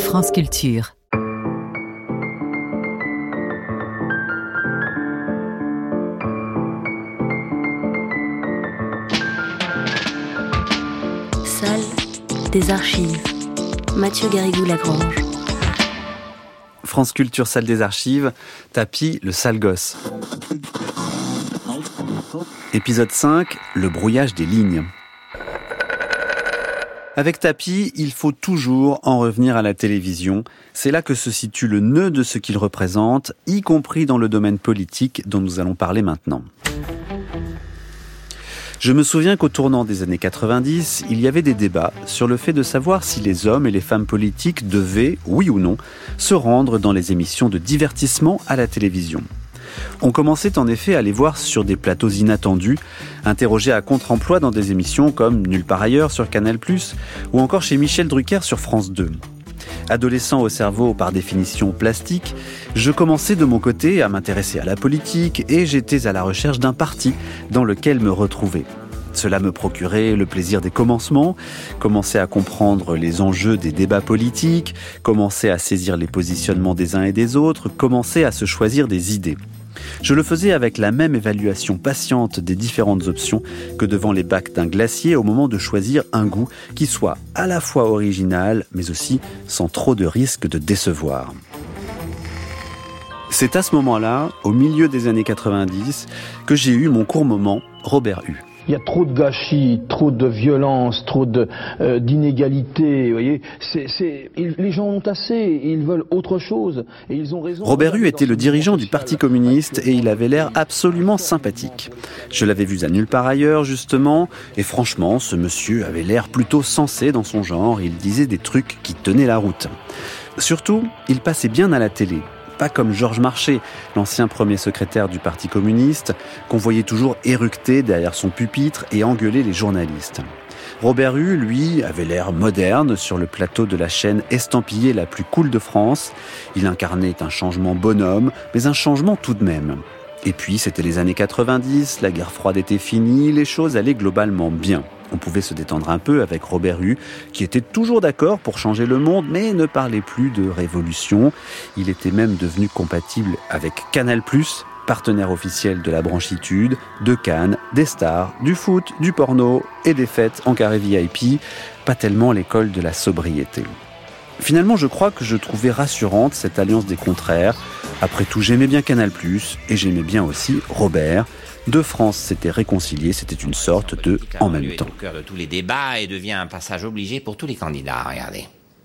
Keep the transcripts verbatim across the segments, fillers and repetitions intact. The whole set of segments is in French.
France Culture. Salle des archives. Mathieu Garrigou-Lagrange. France Culture, salle des archives, Tapie, le sale gosse. Épisode cinq, le brouillage des lignes. Avec Tapie, il faut toujours en revenir à la télévision. C'est là que se situe le nœud de ce qu'il représente, y compris dans le domaine politique dont nous allons parler maintenant. Je me souviens qu'au tournant des années quatre-vingt-dix, il y avait des débats sur le fait de savoir si les hommes et les femmes politiques devaient, oui ou non, se rendre dans les émissions de divertissement à la télévision. On commençait en effet à les voir sur des plateaux inattendus, interrogés à contre-emploi dans des émissions comme Nulle part ailleurs sur Canal plus, ou encore chez Michel Drucker sur France deux. Adolescent au cerveau par définition plastique, je commençais de mon côté à m'intéresser à la politique et j'étais à la recherche d'un parti dans lequel me retrouver. Cela me procurait le plaisir des commencements, commencer à comprendre les enjeux des débats politiques, commencer à saisir les positionnements des uns et des autres, commencer à se choisir des idées. Je le faisais avec la même évaluation patiente des différentes options que devant les bacs d'un glacier au moment de choisir un goût qui soit à la fois original, mais aussi sans trop de risque de décevoir. C'est à ce moment-là, au milieu des années quatre-vingt-dix, que j'ai eu mon court moment Robert Hue. Il y a trop de gâchis, trop de violence, trop de, euh, d'inégalités, vous voyez. C'est, c'est, ils, les gens ont assez, ils veulent autre chose, et ils ont raison. Robert Hue était le dirigeant du Parti communiste et il avait l'air absolument sympathique. Je l'avais vu à Nulle part ailleurs, justement, et franchement, ce monsieur avait l'air plutôt sensé dans son genre, il disait des trucs qui tenaient la route. Surtout, il passait bien à la télé. Pas comme Georges Marchais, l'ancien premier secrétaire du Parti communiste, qu'on voyait toujours éructer derrière son pupitre et engueuler les journalistes. Robert Hue, lui, avait l'air moderne sur le plateau de la chaîne estampillée la plus cool de France. Il incarnait un changement bonhomme, mais un changement tout de même. Et puis, c'était les années quatre-vingt-dix, la guerre froide était finie, les choses allaient globalement bien. On pouvait se détendre un peu avec Robert Hue, qui était toujours d'accord pour changer le monde, mais ne parlait plus de révolution. Il était même devenu compatible avec Canal plus, partenaire officiel de la branchitude, de Cannes, des stars, du foot, du porno et des fêtes en carré V I P, pas tellement l'école de la sobriété. Finalement, je crois que je trouvais rassurante cette alliance des contraires. Après tout, j'aimais bien Canal plus, et j'aimais bien aussi Robert. Deux France s'étaient réconciliées, c'était une sorte de « en même temps ». Au cœur de tous les débats et devient un passage obligé pour tous les candidats, regardez.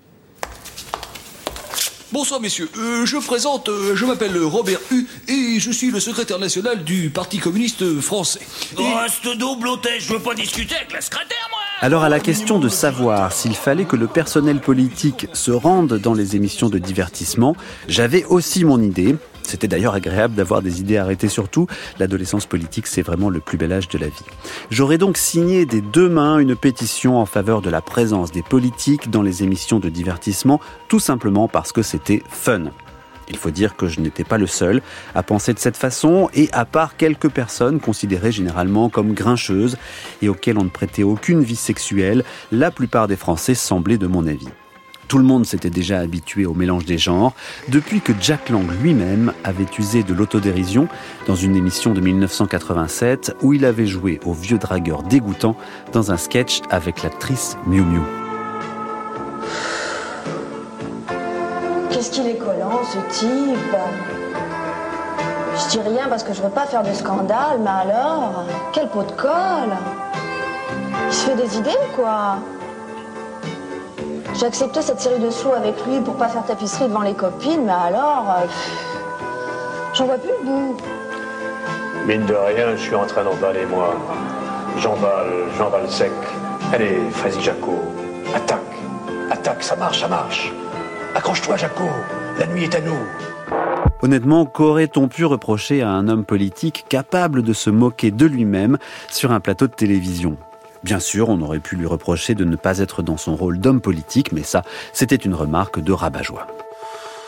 Bonsoir messieurs, euh, je présente, euh, je m'appelle Robert Hue et je suis le secrétaire national du Parti communiste français. Et... Oh, ce double hôtesse, je veux pas discuter avec la secrétaire, moi. Alors à la question de savoir s'il fallait que le personnel politique se rende dans les émissions de divertissement, j'avais aussi mon idée. C'était d'ailleurs agréable d'avoir des idées arrêtées surtout. L'adolescence politique, c'est vraiment le plus bel âge de la vie. J'aurais donc signé des deux mains une pétition en faveur de la présence des politiques dans les émissions de divertissement, tout simplement parce que c'était fun. Il faut dire que je n'étais pas le seul à penser de cette façon, et à part quelques personnes considérées généralement comme grincheuses et auxquelles on ne prêtait aucune vie sexuelle, la plupart des Français semblaient de mon avis. Tout le monde s'était déjà habitué au mélange des genres, depuis que Jack Lang lui-même avait usé de l'autodérision dans une émission de dix-neuf cent quatre-vingt-sept où il avait joué au vieux dragueur dégoûtant dans un sketch avec l'actrice Miu Miu. Qu'est-ce qu'il est collant, ce type? Je dis rien parce que je veux pas faire de scandale, mais alors, quel pot de colle? Il se fait des idées ou quoi? J'ai accepté cette série de sous avec lui pour pas faire tapisserie devant les copines, mais alors, euh, j'en vois plus le bout. Mine de rien, je suis en train d'emballer, moi. J'emballe, j'emballe sec. Allez, vas-y, Jaco, attaque, attaque, ça marche, ça marche. Accroche-toi, Jaco, la nuit est à nous. Honnêtement, qu'aurait-on pu reprocher à un homme politique capable de se moquer de lui-même sur un plateau de télévision ? Bien sûr, on aurait pu lui reprocher de ne pas être dans son rôle d'homme politique, mais ça, c'était une remarque de rabat-joie.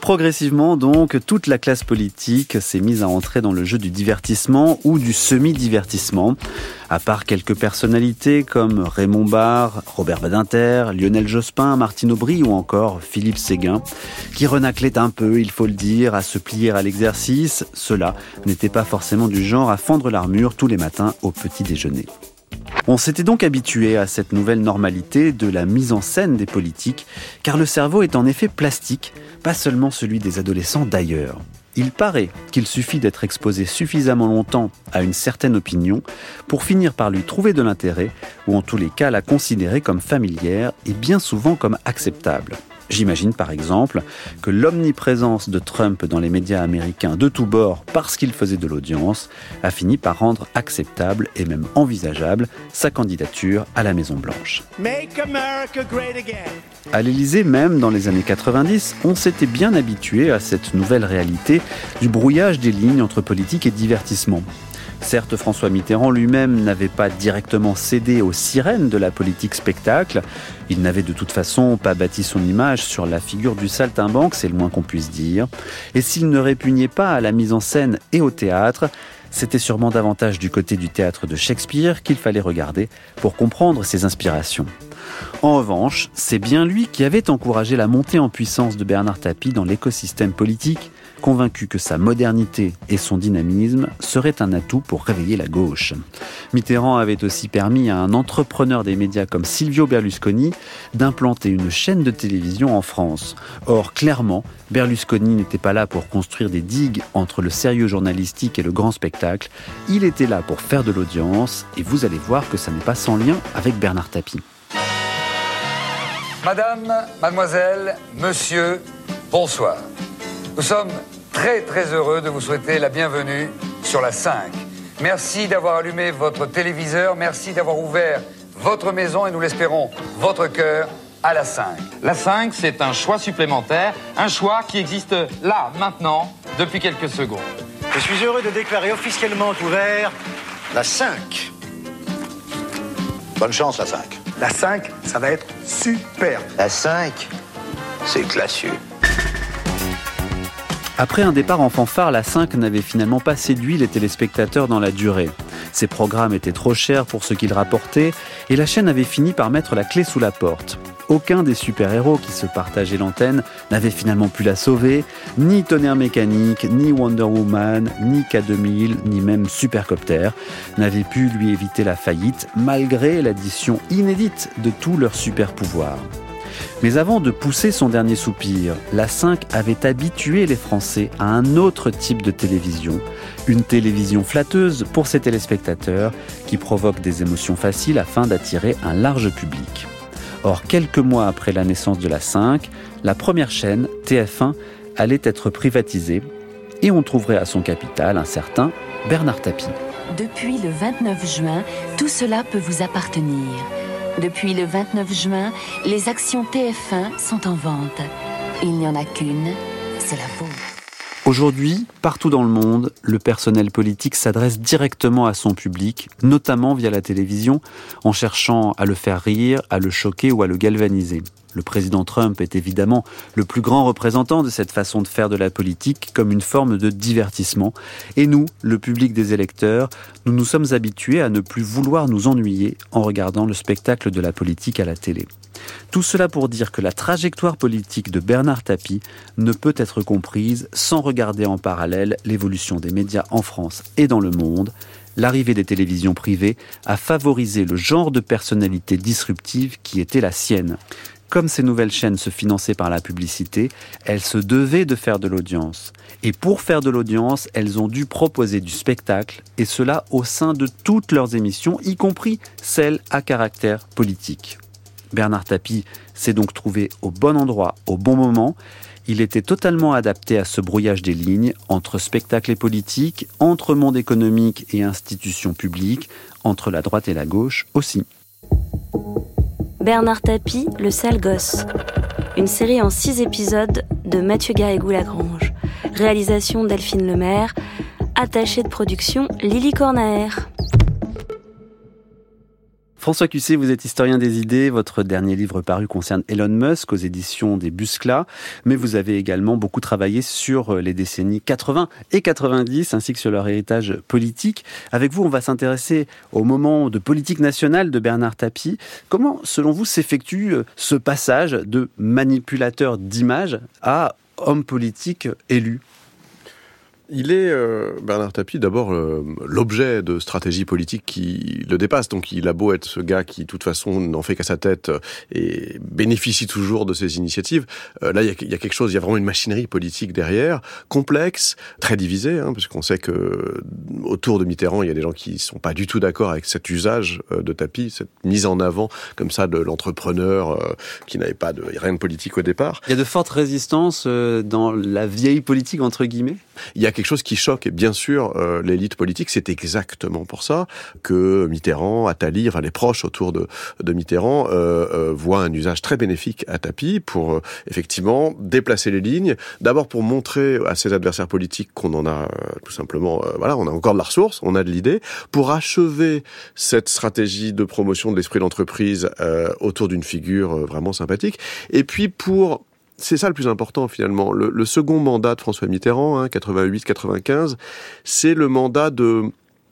Progressivement donc, toute la classe politique s'est mise à entrer dans le jeu du divertissement ou du semi-divertissement. À part quelques personnalités comme Raymond Barre, Robert Badinter, Lionel Jospin, Martine Aubry ou encore Philippe Séguin, qui renaclaient un peu, il faut le dire, à se plier à l'exercice, ceux-là n'étaient pas forcément du genre à fendre l'armure tous les matins au petit déjeuner. On s'était donc habitué à cette nouvelle normalité de la mise en scène des politiques, car le cerveau est en effet plastique, pas seulement celui des adolescents d'ailleurs. Il paraît qu'il suffit d'être exposé suffisamment longtemps à une certaine opinion pour finir par lui trouver de l'intérêt, ou en tous les cas la considérer comme familière et bien souvent comme acceptable. J'imagine par exemple que l'omniprésence de Trump dans les médias américains de tous bords parce qu'il faisait de l'audience a fini par rendre acceptable et même envisageable sa candidature à la Maison-Blanche. Make America great again. À l'Élysée, même dans les années quatre-vingt-dix, on s'était bien habitué à cette nouvelle réalité du brouillage des lignes entre politique et divertissement. Certes, François Mitterrand lui-même n'avait pas directement cédé aux sirènes de la politique spectacle. Il n'avait de toute façon pas bâti son image sur la figure du saltimbanque, c'est le moins qu'on puisse dire. Et s'il ne répugnait pas à la mise en scène et au théâtre, c'était sûrement davantage du côté du théâtre de Shakespeare qu'il fallait regarder pour comprendre ses inspirations. En revanche, c'est bien lui qui avait encouragé la montée en puissance de Bernard Tapie dans l'écosystème politique, convaincu que sa modernité et son dynamisme seraient un atout pour réveiller la gauche. Mitterrand avait aussi permis à un entrepreneur des médias comme Silvio Berlusconi d'implanter une chaîne de télévision en France. Or, clairement, Berlusconi n'était pas là pour construire des digues entre le sérieux journalistique et le grand spectacle. Il était là pour faire de l'audience, et vous allez voir que ça n'est pas sans lien avec Bernard Tapie. Madame, mademoiselle, monsieur, bonsoir. Nous sommes très très heureux de vous souhaiter la bienvenue sur la cinq. Merci d'avoir allumé votre téléviseur, merci d'avoir ouvert votre maison et nous l'espérons, votre cœur à la cinq. La cinq, c'est un choix supplémentaire, un choix qui existe là, maintenant, depuis quelques secondes. Je suis heureux de déclarer officiellement ouvert la cinq. Bonne chance, la cinq. La cinq, ça va être super. La cinq, c'est classieux. Après un départ en fanfare, la cinq n'avait finalement pas séduit les téléspectateurs dans la durée. Ses programmes étaient trop chers pour ce qu'ils rapportaient et la chaîne avait fini par mettre la clé sous la porte. Aucun des super-héros qui se partageaient l'antenne n'avait finalement pu la sauver, ni Tonnerre Mécanique, ni Wonder Woman, ni K deux mille, ni même Supercopter n'avaient pu lui éviter la faillite malgré l'addition inédite de tous leurs super-pouvoirs. Mais avant de pousser son dernier soupir, la cinq avait habitué les Français à un autre type de télévision, une télévision flatteuse pour ses téléspectateurs qui provoque des émotions faciles afin d'attirer un large public. Or, quelques mois après la naissance de la cinq, la première chaîne, T F un, allait être privatisée et on trouverait à son capital un certain Bernard Tapie. Depuis le vingt-neuf juin, tout cela peut vous appartenir. Depuis le vingt-neuf juin, les actions T F un sont en vente. Il n'y en a qu'une, c'est la vôtre. Aujourd'hui, partout dans le monde, le personnel politique s'adresse directement à son public, notamment via la télévision, en cherchant à le faire rire, à le choquer ou à le galvaniser. Le président Trump est évidemment le plus grand représentant de cette façon de faire de la politique comme une forme de divertissement. Et nous, le public des électeurs, nous nous sommes habitués à ne plus vouloir nous ennuyer en regardant le spectacle de la politique à la télé. Tout cela pour dire que la trajectoire politique de Bernard Tapie ne peut être comprise sans regarder en parallèle l'évolution des médias en France et dans le monde. L'arrivée des télévisions privées a favorisé le genre de personnalité disruptive qui était la sienne. Comme ces nouvelles chaînes se finançaient par la publicité, elles se devaient de faire de l'audience. Et pour faire de l'audience, elles ont dû proposer du spectacle, et cela au sein de toutes leurs émissions, y compris celles à caractère politique. Bernard Tapie s'est donc trouvé au bon endroit, au bon moment. Il était totalement adapté à ce brouillage des lignes entre spectacle et politique, entre monde économique et institutions publiques, entre la droite et la gauche aussi. Bernard Tapie, le sale gosse. Une série en six épisodes de Mathieu Garrigou-Lagrange. Réalisation Delphine Lemaire. Attachée de production Lily Cornaer. François Cusset, vous êtes historien des idées. Votre dernier livre paru concerne Elon Musk aux éditions des Buscla. Mais vous avez également beaucoup travaillé sur les décennies quatre-vingts et quatre-vingt-dix, ainsi que sur leur héritage politique. Avec vous, on va s'intéresser au moment de politique nationale de Bernard Tapie. Comment, selon vous, s'effectue ce passage de manipulateur d'images à homme politique élu ? Il est, euh, Bernard Tapie, d'abord euh, l'objet de stratégie politique qui le dépasse. Donc il a beau être ce gars qui, de toute façon, n'en fait qu'à sa tête et bénéficie toujours de ses initiatives. Euh, là, il y, a, il y a quelque chose, il y a vraiment une machinerie politique derrière, complexe, très divisée, hein, parce qu'on sait que autour de Mitterrand, il y a des gens qui sont pas du tout d'accord avec cet usage euh, de Tapie, cette mise en avant comme ça de l'entrepreneur euh, qui n'avait pas de rien de politique au départ. Il y a de fortes résistances euh, dans la vieille politique, entre guillemets ? Il y a quelque chose qui choque, et bien sûr, euh, l'élite politique, c'est exactement pour ça que Mitterrand, Attali, enfin les proches autour de, de Mitterrand, euh, euh, voient un usage très bénéfique à Tapie pour, euh, effectivement, déplacer les lignes, d'abord pour montrer à ses adversaires politiques qu'on en a, euh, tout simplement, euh, voilà, on a encore de la ressource, on a de l'idée, pour achever cette stratégie de promotion de l'esprit d'entreprise euh, autour d'une figure euh, vraiment sympathique, et puis pour... C'est ça le plus important finalement. Le, le second mandat de François Mitterrand, hein, quatre-vingt-huit quatre-vingt-quinze, c'est le mandat de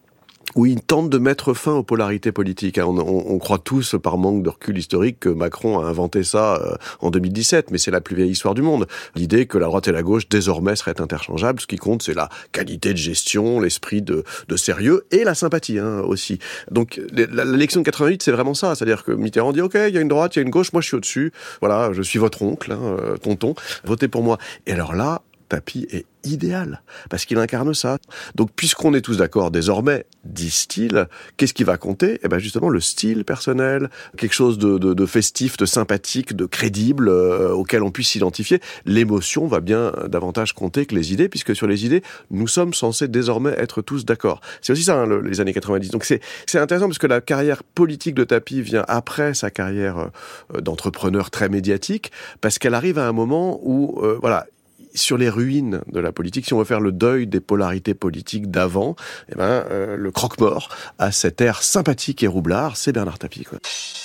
où il tente de mettre fin aux polarités politiques. On, on, on croit tous, par manque de recul historique, que Macron a inventé ça euh, en deux mille dix-sept, mais c'est la plus vieille histoire du monde. L'idée que la droite et la gauche, désormais, seraient interchangeables. Ce qui compte, c'est la qualité de gestion, l'esprit de, de sérieux et la sympathie hein, aussi. Donc l'élection de quatre-vingt-huit, c'est vraiment ça. C'est-à-dire que Mitterrand dit « Ok, il y a une droite, il y a une gauche, moi je suis au-dessus. Voilà, je suis votre oncle, hein, euh, tonton, votez pour moi. » Et alors là, Tapie est idéal, parce qu'il incarne ça. Donc, puisqu'on est tous d'accord désormais, disent-ils, qu'est-ce qui va compter ? Eh ben justement, le style personnel, quelque chose de, de, de festif, de sympathique, de crédible, euh, auquel on puisse s'identifier. L'émotion va bien davantage compter que les idées, puisque sur les idées, nous sommes censés désormais être tous d'accord. C'est aussi ça, hein, le, les années quatre-vingt-dix. Donc, c'est, c'est intéressant, parce que la carrière politique de Tapie vient après sa carrière euh, d'entrepreneur très médiatique, parce qu'elle arrive à un moment où, euh, voilà, sur les ruines de la politique, si on veut faire le deuil des polarités politiques d'avant, eh ben, euh, le croque-mort a cet air sympathique et roublard, c'est Bernard Tapie, quoi.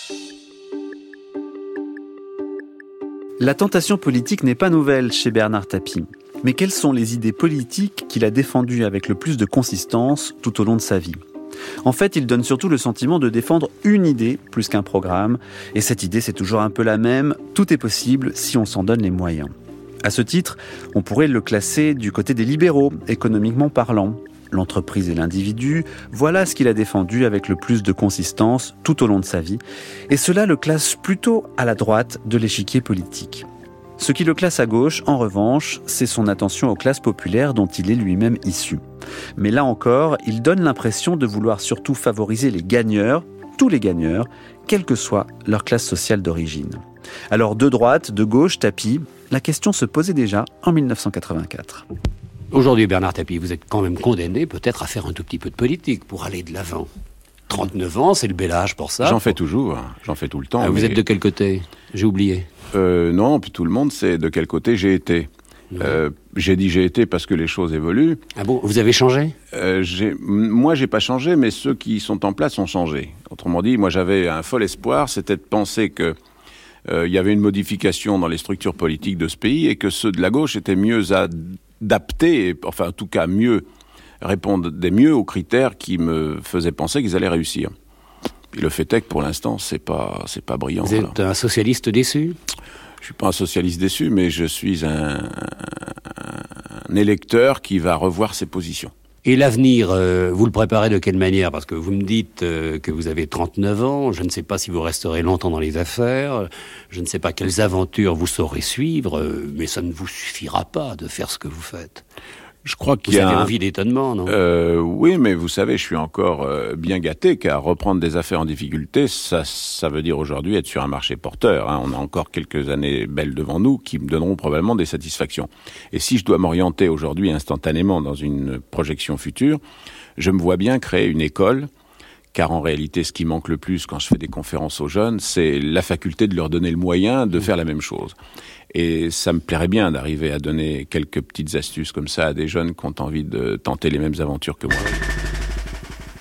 La tentation politique n'est pas nouvelle chez Bernard Tapie. Mais quelles sont les idées politiques qu'il a défendues avec le plus de consistance tout au long de sa vie ? En fait, il donne surtout le sentiment de défendre une idée plus qu'un programme. Et cette idée, c'est toujours un peu la même. Tout est possible si on s'en donne les moyens. À ce titre, on pourrait le classer du côté des libéraux, économiquement parlant. L'entreprise et l'individu, voilà ce qu'il a défendu avec le plus de consistance tout au long de sa vie. Et cela le classe plutôt à la droite de l'échiquier politique. Ce qui le classe à gauche, en revanche, c'est son attention aux classes populaires dont il est lui-même issu. Mais là encore, il donne l'impression de vouloir surtout favoriser les gagneurs, tous les gagneurs, quelle que soit leur classe sociale d'origine. Alors de droite, de gauche, Tapie, la question se posait déjà en dix-neuf cent quatre-vingt-quatre. Aujourd'hui, Bernard Tapie, vous êtes quand même condamné peut-être à faire un tout petit peu de politique pour aller de l'avant. trente-neuf ans, c'est le bel âge pour ça. J'en fais toujours, j'en fais tout le temps. Ah, vous mais... êtes de quel côté ? J'ai oublié. Euh, non, puis tout le monde sait de quel côté j'ai été. Euh, j'ai dit j'ai été parce que les choses évoluent. Ah bon, vous avez changé ? euh, j'ai, Moi, j'ai pas changé, mais ceux qui sont en place ont changé. Autrement dit, moi, j'avais un fol espoir, c'était de penser que euh, il y avait une modification dans les structures politiques de ce pays et que ceux de la gauche étaient mieux adaptés, enfin, en tout cas, mieux répondaient mieux aux critères qui me faisaient penser qu'ils allaient réussir. Puis le fait est que pour l'instant, c'est pas, c'est pas brillant. Vous êtes là. un socialiste déçu ? Je suis pas un socialiste déçu, mais je suis un, un électeur qui va revoir ses positions. Et l'avenir, euh, vous le préparez de quelle manière ? Parce que vous me dites euh, que vous avez trente-neuf ans, je ne sais pas si vous resterez longtemps dans les affaires, je ne sais pas quelles aventures vous saurez suivre, euh, mais ça ne vous suffira pas de faire ce que vous faites. Je crois qu'il vous y a avez un... envie d'étonnement, non ? euh, Oui, mais vous savez, je suis encore euh, bien gâté, car reprendre des affaires en difficulté, ça, ça veut dire aujourd'hui être sur un marché porteur. Hein. On a encore quelques années belles devant nous qui me donneront probablement des satisfactions. Et si je dois m'orienter aujourd'hui instantanément dans une projection future, je me vois bien créer une école, car en réalité, ce qui manque le plus quand je fais des conférences aux jeunes, c'est la faculté de leur donner le moyen de faire la même chose. Et ça me plairait bien d'arriver à donner quelques petites astuces comme ça à des jeunes qui ont envie de tenter les mêmes aventures que moi.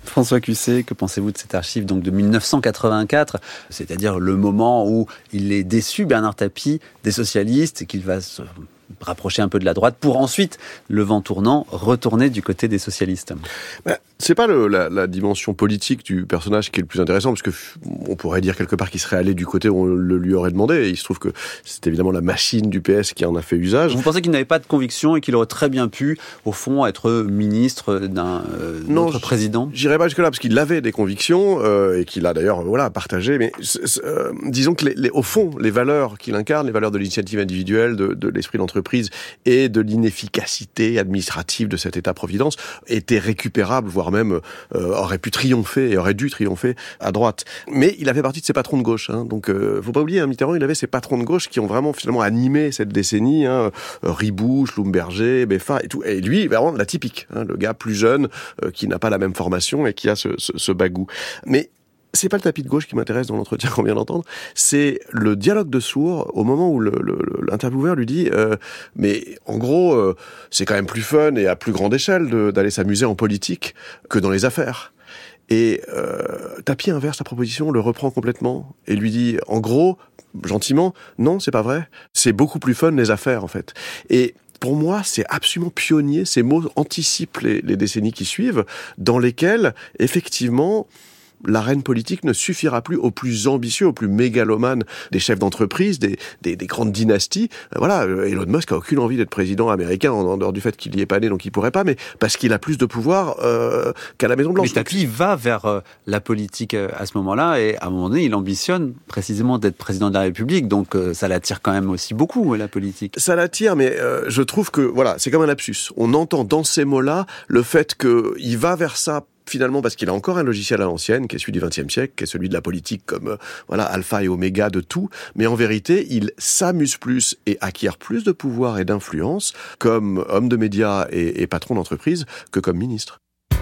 François Cusset, que pensez-vous de cette archive donc de mille neuf cent quatre-vingt-quatre, c'est-à-dire le moment où il est déçu, Bernard Tapie, des socialistes, et qu'il va se rapprocher un peu de la droite pour ensuite, le vent tournant, retourner du côté des socialistes. Ben, c'est pas le, la, la dimension politique du personnage qui est le plus intéressant, parce que on pourrait dire quelque part qu'il serait allé du côté où on le lui aurait demandé, et il se trouve que c'est évidemment la machine du P S qui en a fait usage. Vous pensez qu'il n'avait pas de conviction et qu'il aurait très bien pu, au fond, être ministre d'un euh, non, autre président? J'irais pas jusque-là, parce qu'il avait des convictions, euh, et qu'il a d'ailleurs voilà, partagé, mais euh, disons que les, les, au fond, les valeurs qu'il incarne, les valeurs de l'initiative individuelle, de, de l'esprit d'entreprise et de l'inefficacité administrative de cet État-providence étaient récupérables, voire même euh, aurait pu triompher et aurait dû triompher à droite. Mais il a fait partie de ces patrons de gauche, hein. Donc euh, faut pas oublier, hein, Mitterrand, il avait ces patrons de gauche qui ont vraiment finalement animé cette décennie, hein, Ribou, Schlumberger, Beffa et tout. Et lui, vraiment la typique, hein, le gars plus jeune euh, qui n'a pas la même formation et qui a ce, ce, ce bagou. Mais c'est pas le tapis de gauche qui m'intéresse dans l'entretien qu'on vient d'entendre, c'est le dialogue de sourds au moment où le, le, l'intervieweur lui dit euh, mais en gros euh, c'est quand même plus fun et à plus grande échelle de, d'aller s'amuser en politique que dans les affaires. Et euh, Tapie inverse la proposition, le reprend complètement et lui dit en gros, gentiment, non c'est pas vrai, c'est beaucoup plus fun les affaires en fait. Et pour moi, c'est absolument pionnier, ces mots anticipent les, les décennies qui suivent, dans lesquelles effectivement l'arène politique ne suffira plus aux plus ambitieux, aux plus mégalomanes des chefs d'entreprise, des, des, des grandes dynasties. Voilà, Elon Musk a aucune envie d'être président américain, en dehors du fait qu'il n'y est pas né, donc il pourrait pas, mais parce qu'il a plus de pouvoir euh, qu'à la Maison-Blanche. Mais Tapie va vers euh, la politique euh, à ce moment-là, et à un moment donné, il ambitionne précisément d'être président de la République, donc euh, ça l'attire quand même aussi beaucoup, la politique. Ça l'attire, mais euh, je trouve que, voilà, c'est comme un lapsus. On entend dans ces mots-là le fait qu'il va vers ça finalement parce qu'il a encore un logiciel à l'ancienne, qui est celui du vingtième siècle, qui est celui de la politique comme euh, voilà alpha et oméga de tout, mais en vérité, il s'amuse plus et acquiert plus de pouvoir et d'influence comme homme de médias et, et patron d'entreprise que comme ministre.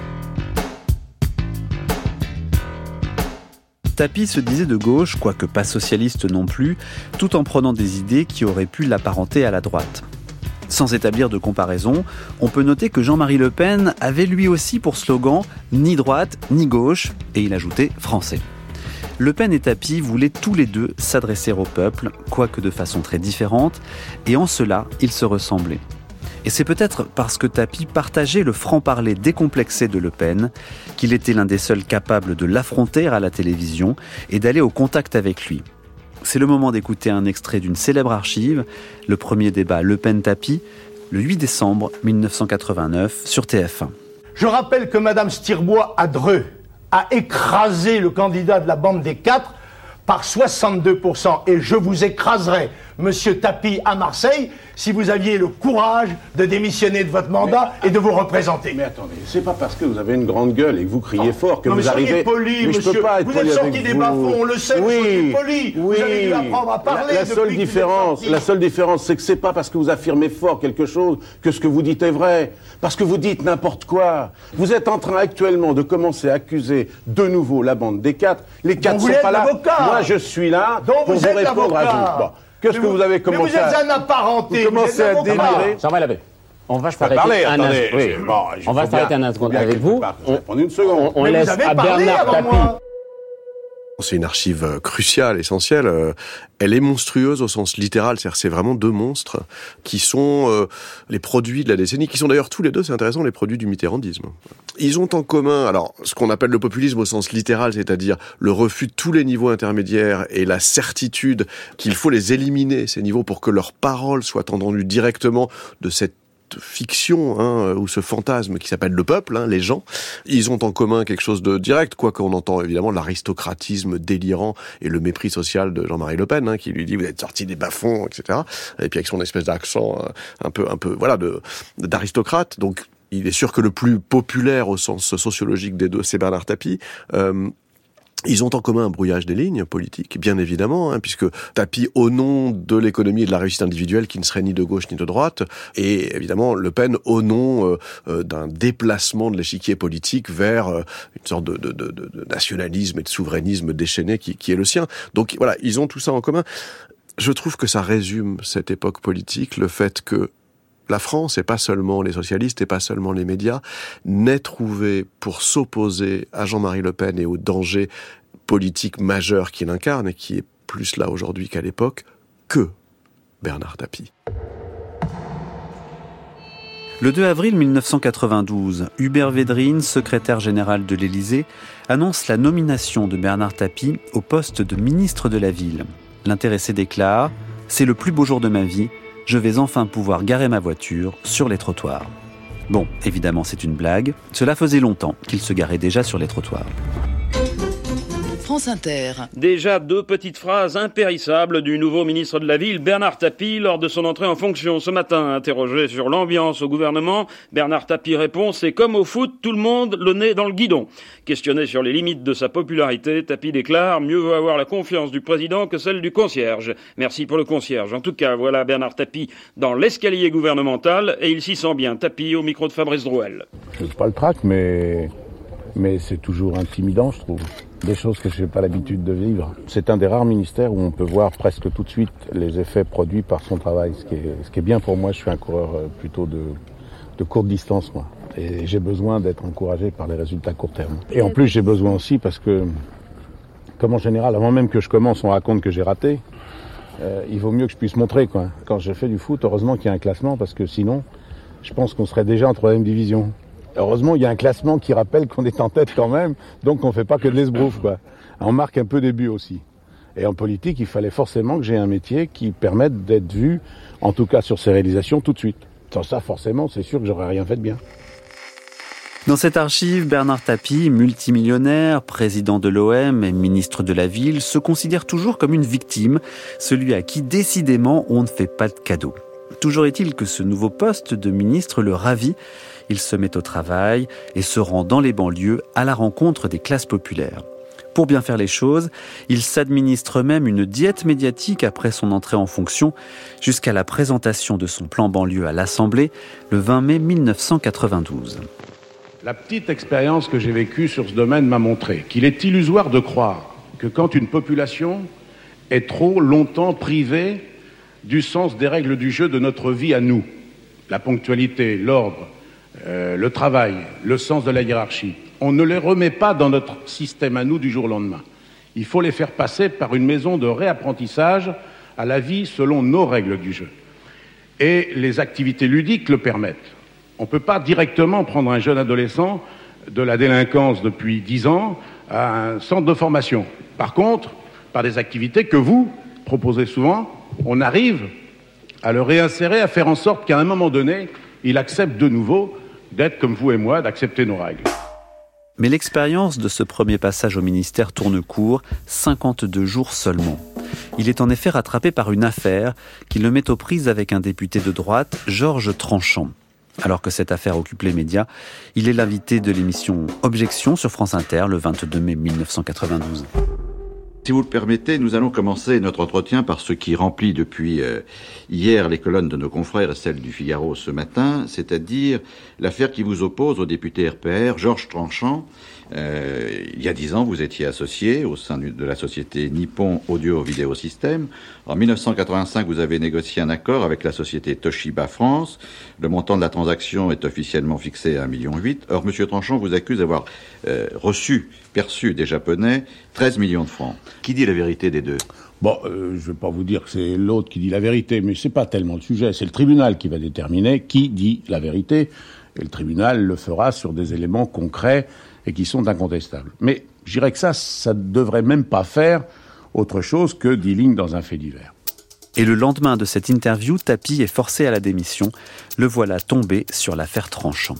Tapie se disait de gauche, quoique pas socialiste non plus, tout en prenant des idées qui auraient pu l'apparenter à la droite. Sans établir de comparaison, on peut noter que Jean-Marie Le Pen avait lui aussi pour slogan « ni droite, ni gauche » et il ajoutait « français ». Le Pen et Tapie voulaient tous les deux s'adresser au peuple, quoique de façon très différente, et en cela, ils se ressemblaient. Et c'est peut-être parce que Tapie partageait le franc-parler décomplexé de Le Pen qu'il était l'un des seuls capables de l'affronter à la télévision et d'aller au contact avec lui. C'est le moment d'écouter un extrait d'une célèbre archive, le premier débat Le Pen-Tapie, le huit décembre mille neuf cent quatre-vingt-neuf sur T F un. Je rappelle que Madame Stirbois à Dreux a écrasé le candidat de la bande des quatre par soixante-deux pour cent. Et je vous écraserai, Monsieur Tapie, à Marseille, si vous aviez le courage de démissionner de votre mandat mais, et de vous représenter. Mais attendez, c'est pas parce que vous avez une grande gueule et que vous criez oh, fort que non, vous mais arrivez... Poli, mais monsieur. je peux pas être vous poli êtes sorti des vous. bas-fonds, on le sait, oui, vous soyez poli. Oui. Vous avez dû apprendre à parler la, la seule depuis différence, que vous êtes La seule différence, c'est que c'est pas parce que vous affirmez fort quelque chose que ce que vous dites est vrai. Parce que vous dites n'importe quoi. Vous êtes en train actuellement de commencer à accuser de nouveau la bande des quatre. Les quatre Donc sont pas là. Moi, je suis là Donc pour vous, vous répondre à vous. Bon. Qu'est-ce que vous avez commencé Mais vous êtes un apparenté. Vous commencez à délirer. Jean-Marie Labbé, on va s'arrêter parler, un attendez, instant. Oui. Bon, on va s'arrêter un instant avec vous. On, on, une seconde. On, on laisse à Bernard Tapie. C'est une archive cruciale, essentielle. Elle est monstrueuse au sens littéral, c'est-à-dire c'est vraiment deux monstres qui sont euh, les produits de la décennie, qui sont d'ailleurs tous les deux, c'est intéressant, les produits du mitterrandisme. Ils ont en commun, alors, ce qu'on appelle le populisme au sens littéral, c'est-à-dire le refus de tous les niveaux intermédiaires et la certitude qu'il faut les éliminer, ces niveaux, pour que leurs paroles soient entendues directement de cette fiction, hein, ou ce fantasme qui s'appelle le peuple, hein, les gens. Ils ont en commun quelque chose de direct, quoi qu'on entend évidemment l'aristocratisme délirant et le mépris social de Jean-Marie Le Pen, hein, qui lui dit vous êtes sorti des bas-fonds, et cetera. Et puis avec son espèce d'accent euh, un peu, un peu, voilà, de d'aristocrate. Donc il est sûr que le plus populaire au sens sociologique des deux, c'est Bernard Tapie. Euh, Ils ont en commun un brouillage des lignes politiques, bien évidemment, hein, puisque Tapie, au nom de l'économie et de la réussite individuelle, qui ne serait ni de gauche ni de droite, et évidemment Le Pen au nom euh, euh, d'un déplacement de l'échiquier politique vers euh, une sorte de, de, de, de nationalisme et de souverainisme déchaîné qui, qui est le sien. Donc voilà, ils ont tout ça en commun. Je trouve que ça résume cette époque politique, le fait que la France, et pas seulement les socialistes, et pas seulement les médias, n'ait trouvé pour s'opposer à Jean-Marie Le Pen et au danger politique majeur qu'il incarne, et qui est plus là aujourd'hui qu'à l'époque, que Bernard Tapie. Le deux avril mille neuf cent quatre-vingt-douze, Hubert Védrine, secrétaire général de l'Élysée, annonce la nomination de Bernard Tapie au poste de ministre de la Ville. L'intéressé déclare « C'est le plus beau jour de ma vie, je vais enfin pouvoir garer ma voiture sur les trottoirs. » Bon, évidemment, c'est une blague. Cela faisait longtemps qu'il se garait déjà sur les trottoirs. France Inter. Déjà deux petites phrases impérissables du nouveau ministre de la Ville, Bernard Tapie, lors de son entrée en fonction ce matin. Interrogé sur l'ambiance au gouvernement, Bernard Tapie répond « C'est comme au foot, tout le monde le nez dans le guidon ». Questionné sur les limites de sa popularité, Tapie déclare « Mieux vaut avoir la confiance du président que celle du concierge ». Merci pour le concierge. En tout cas, voilà Bernard Tapie dans l'escalier gouvernemental et il s'y sent bien. Tapie au micro de Fabrice Drouel. Je ne sais pas le trac, mais, mais c'est toujours intimidant, je trouve. Des choses que je n'ai pas l'habitude de vivre. C'est un des rares ministères où on peut voir presque tout de suite les effets produits par son travail. Ce qui est, ce qui est bien pour moi, je suis un coureur plutôt de, de courte distance, moi. Et j'ai besoin d'être encouragé par les résultats court terme. Et en plus, j'ai besoin aussi parce que, comme en général, avant même que je commence, on raconte que j'ai raté. Euh, il vaut mieux que je puisse montrer, quoi. Quand j'ai fait du foot, heureusement qu'il y a un classement parce que sinon, je pense qu'on serait déjà en troisième division. Heureusement, il y a un classement qui rappelle qu'on est en tête quand même, donc on ne fait pas que de l'esbrouf, quoi. On marque un peu des buts aussi. Et en politique, il fallait forcément que j'ai un métier qui permette d'être vu, en tout cas sur ses réalisations, tout de suite. Sans ça, forcément, c'est sûr que j'aurais rien fait de bien. Dans cette archive, Bernard Tapie, multimillionnaire, président de l'O M et ministre de la Ville, se considère toujours comme une victime, celui à qui décidément on ne fait pas de cadeaux. Toujours est-il que ce nouveau poste de ministre le ravit. Il se met au travail et se rend dans les banlieues à la rencontre des classes populaires. Pour bien faire les choses, il s'administre même une diète médiatique après son entrée en fonction, jusqu'à la présentation de son plan banlieue à l'Assemblée le vingt mai mille neuf cent quatre-vingt-douze. La petite expérience que j'ai vécue sur ce domaine m'a montré qu'il est illusoire de croire que quand une population est trop longtemps privée du sens des règles du jeu de notre vie à nous, la ponctualité, l'ordre, euh, le travail, le sens de la hiérarchie, on ne les remet pas dans notre système à nous du jour au lendemain. Il faut les faire passer par une maison de réapprentissage à la vie selon nos règles du jeu. Et les activités ludiques le permettent. On ne peut pas directement prendre un jeune adolescent de la délinquance depuis dix ans à un centre de formation. Par contre, par des activités que vous proposez souvent, on arrive à le réinsérer, à faire en sorte qu'à un moment donné, il accepte de nouveau d'être comme vous et moi, d'accepter nos règles. Mais l'expérience de ce premier passage au ministère tourne court, cinquante-deux jours seulement. Il est en effet rattrapé par une affaire qui le met aux prises avec un député de droite, Georges Tranchant. Alors que cette affaire occupe les médias, il est l'invité de l'émission Objection sur France Inter le vingt-deux mai mille neuf cent quatre-vingt-douze. Si vous le permettez, nous allons commencer notre entretien par ce qui remplit depuis euh, hier les colonnes de nos confrères et celles du Figaro ce matin, c'est-à-dire l'affaire qui vous oppose au député R P R, Georges Tranchant. Euh, il y a dix ans, vous étiez associé au sein de la société Nippon Audio Vidéo System. En mille neuf cent quatre-vingt-cinq, vous avez négocié un accord avec la société Toshiba France. Le montant de la transaction est officiellement fixé à un virgule huit million. Or, M. Tranchant vous accuse d'avoir euh, reçu, perçu des Japonais treize millions de francs. Qui dit la vérité des deux ? Bon, euh, je ne vais pas vous dire que c'est l'autre qui dit la vérité, mais c'est pas tellement le sujet. C'est le tribunal qui va déterminer qui dit la vérité. Et le tribunal le fera sur des éléments concrets et qui sont incontestables. Mais je dirais que ça, ça ne devrait même pas faire autre chose que dix lignes dans un fait divers. Et le lendemain de cette interview, Tapie est forcé à la démission. Le voilà tombé sur l'affaire Tranchant.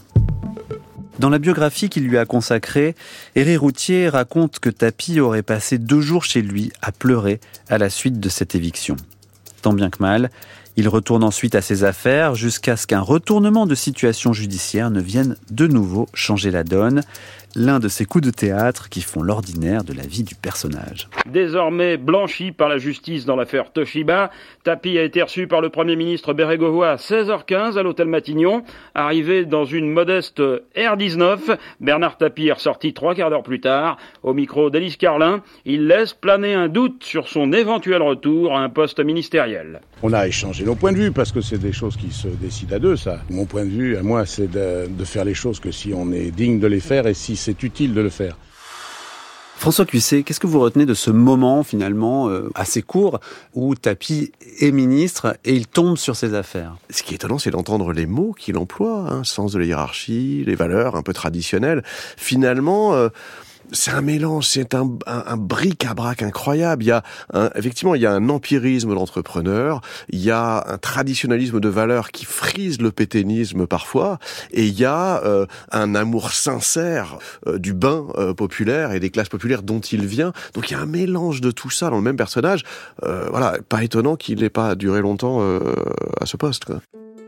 Dans la biographie qu'il lui a consacrée, Éric Routier raconte que Tapie aurait passé deux jours chez lui à pleurer à la suite de cette éviction. Tant bien que mal, il retourne ensuite à ses affaires jusqu'à ce qu'un retournement de situation judiciaire ne vienne de nouveau changer la donne. L'un de ces coups de théâtre qui font l'ordinaire de la vie du personnage. Désormais blanchi par la justice dans l'affaire Toshiba, Tapie a été reçu par le Premier ministre Bérégovoy à seize heures quinze à l'hôtel Matignon. Arrivé dans une modeste R dix-neuf, Bernard Tapie est ressorti trois quarts d'heure plus tard. Au micro d'Élise Carlin, il laisse planer un doute sur son éventuel retour à un poste ministériel. On a échangé nos points de vue, parce que c'est des choses qui se décident à deux, ça. Mon point de vue, à moi, c'est de, de faire les choses que si on est digne de les faire et si c'est utile de le faire. François Cuisset, qu'est-ce que vous retenez de ce moment, finalement, euh, assez court, où Tapie est ministre et il tombe sur ses affaires? Ce qui est étonnant, c'est d'entendre les mots qu'il emploie, hein, sens de la hiérarchie, les valeurs un peu traditionnelles. Finalement, euh, c'est un mélange, c'est un, un, un bric-à-brac incroyable. Il y a un, effectivement, il y a un empirisme d'entrepreneur, il y a un traditionnalisme de valeurs qui frise le pétainisme parfois, et il y a euh, un amour sincère euh, du bain euh, populaire et des classes populaires dont il vient. Donc il y a un mélange de tout ça dans le même personnage. Euh, voilà, pas étonnant qu'il n'ait pas duré longtemps euh, à ce poste, quoi.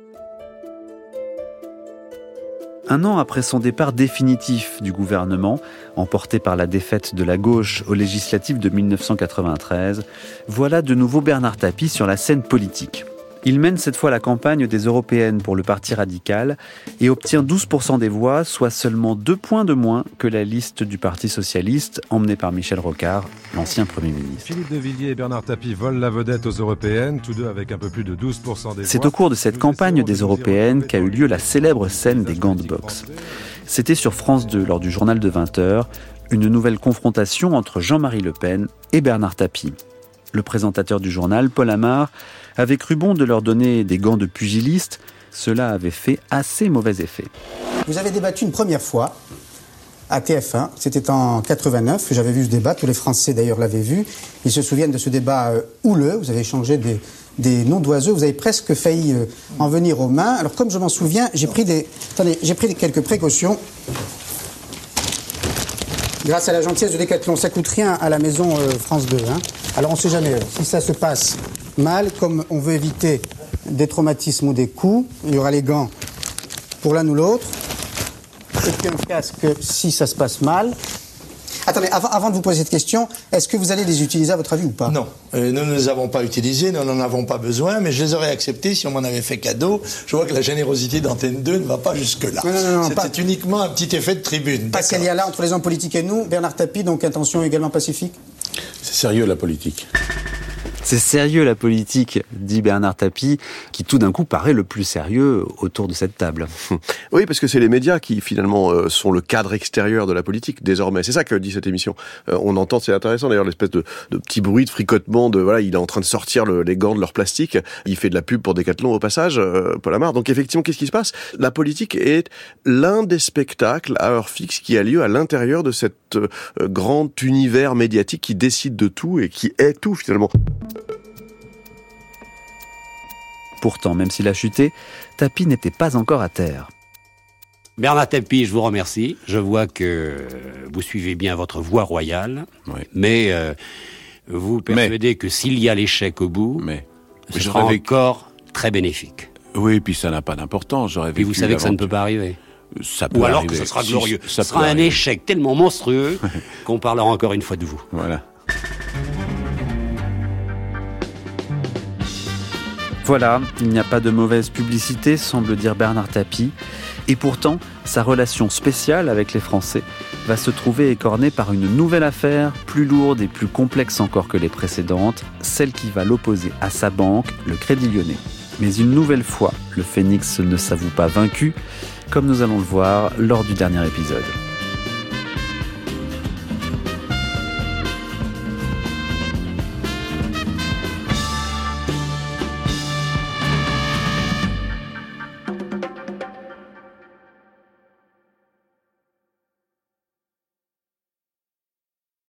Un an après son départ définitif du gouvernement, emporté par la défaite de la gauche aux législatives de mille neuf cent quatre-vingt-treize, voilà de nouveau Bernard Tapie sur la scène politique. Il mène cette fois la campagne des européennes pour le Parti radical et obtient douze pour cent des voix, soit seulement deux points de moins que la liste du Parti socialiste emmenée par Michel Rocard, l'ancien Premier ministre. Philippe de Villiers et Bernard Tapie volent la vedette aux européennes, tous deux avec un peu plus de douze pour cent des voix. C'est au cours de cette campagne des européennes qu'a eu lieu la célèbre scène des gants de boxe. C'était sur France deux lors du journal de vingt heures, une nouvelle confrontation entre Jean-Marie Le Pen et Bernard Tapie. Le présentateur du journal, Paul Amar, avait cru bon de leur donner des gants de pugiliste. Cela avait fait assez mauvais effet. Vous avez débattu une première fois à T F un, c'était en quatre-vingt-neuf, j'avais vu ce débat, tous les Français d'ailleurs l'avaient vu. Ils se souviennent de ce débat euh, houleux, vous avez changé des, des noms d'oiseaux, vous avez presque failli euh, en venir aux mains. Alors comme je m'en souviens, j'ai pris, des, attendez, j'ai pris quelques précautions. Grâce à la gentillesse de Décathlon, ça coûte rien à la maison euh, France deux. Hein. Alors on ne sait jamais, euh, si ça se passe mal, comme on veut éviter des traumatismes ou des coups, il y aura les gants pour l'un ou l'autre, et puis un casque si ça se passe mal. Attendez, avant, avant de vous poser cette question, est-ce que vous allez les utiliser à votre avis ou pas? Non, euh, nous ne les avons pas utilisés, nous n'en avons pas besoin, mais je les aurais acceptés si on m'en avait fait cadeau. Je vois que la générosité d'Antenne deux ne va pas jusque-là. Non, non, non, non, C'était pas... uniquement un petit effet de tribune. Parce qu'il y a là, entre les hommes politiques et nous, Bernard Tapie, donc intention également pacifique? C'est sérieux la politique. C'est sérieux la politique, dit Bernard Tapie, qui tout d'un coup paraît le plus sérieux autour de cette table. Oui, parce que c'est les médias qui finalement euh, sont le cadre extérieur de la politique désormais. C'est ça que dit cette émission. Euh, on entend, c'est intéressant d'ailleurs, l'espèce de, de petit bruit de fricotement, de voilà, il est en train de sortir le, les gants de leur plastique. Il fait de la pub pour Décathlon au passage, euh, Paul Amar. Donc effectivement, qu'est-ce qui se passe? La politique est l'un des spectacles à heure fixe qui a lieu à l'intérieur de cet euh, grand univers médiatique qui décide de tout et qui est tout finalement. Pourtant, même s'il a chuté, Tapie n'était pas encore à terre. Bernard Tapie, je vous remercie. Je vois que vous suivez bien votre voie royale, oui. mais euh, vous persuadez mais, que s'il y a l'échec au bout, mais, ce mais sera encore très bénéfique. Oui, puis ça n'a pas d'importance. J'aurais puis vous savez que ça ne peut pas arriver. Ça peut Ou alors arriver. que ce sera Si, glorieux. ça ce sera un arriver. échec tellement monstrueux qu'on parlera encore une fois de vous. Voilà. Voilà, il n'y a pas de mauvaise publicité, semble dire Bernard Tapie. Et pourtant, sa relation spéciale avec les Français va se trouver écornée par une nouvelle affaire, plus lourde et plus complexe encore que les précédentes, celle qui va l'opposer à sa banque, le Crédit Lyonnais. Mais une nouvelle fois, le Phénix ne s'avoue pas vaincu, comme nous allons le voir lors du dernier épisode.